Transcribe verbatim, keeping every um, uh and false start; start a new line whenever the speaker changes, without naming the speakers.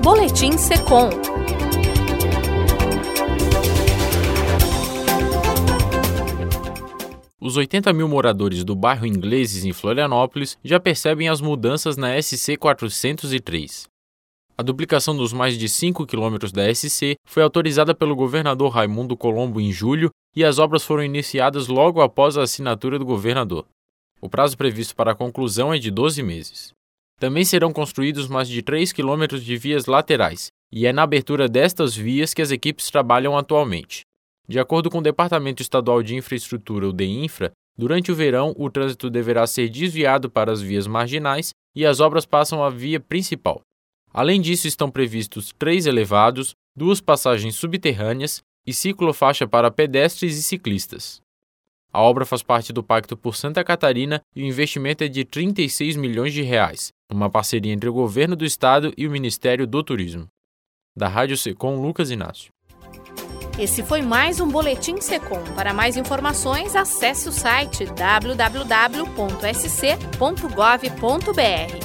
Boletim Secom.
Os oitenta mil moradores do bairro Ingleses, em Florianópolis, já percebem as mudanças na S C quatrocentos e três. A duplicação dos mais de cinco quilômetros da S C foi autorizada pelo governador Raimundo Colombo em julho e as obras foram iniciadas logo após a assinatura do governador. O prazo previsto para a conclusão é de doze meses. Também serão construídos mais de três quilômetros de vias laterais, e é na abertura destas vias que as equipes trabalham atualmente. De acordo com o Departamento Estadual de Infraestrutura, o DEINFRA, durante o verão o trânsito deverá ser desviado para as vias marginais e as obras passam à via principal. Além disso, estão previstos três elevados, duas passagens subterrâneas e ciclofaixa para pedestres e ciclistas. A obra faz parte do Pacto por Santa Catarina e o investimento é de trinta e seis milhões de reais, uma parceria entre o governo do estado e o Ministério do Turismo. Da Rádio Secom, Lucas Inácio.
Esse foi mais um Boletim Secom. Para mais informações, acesse o site w w w ponto s c ponto gov ponto b r.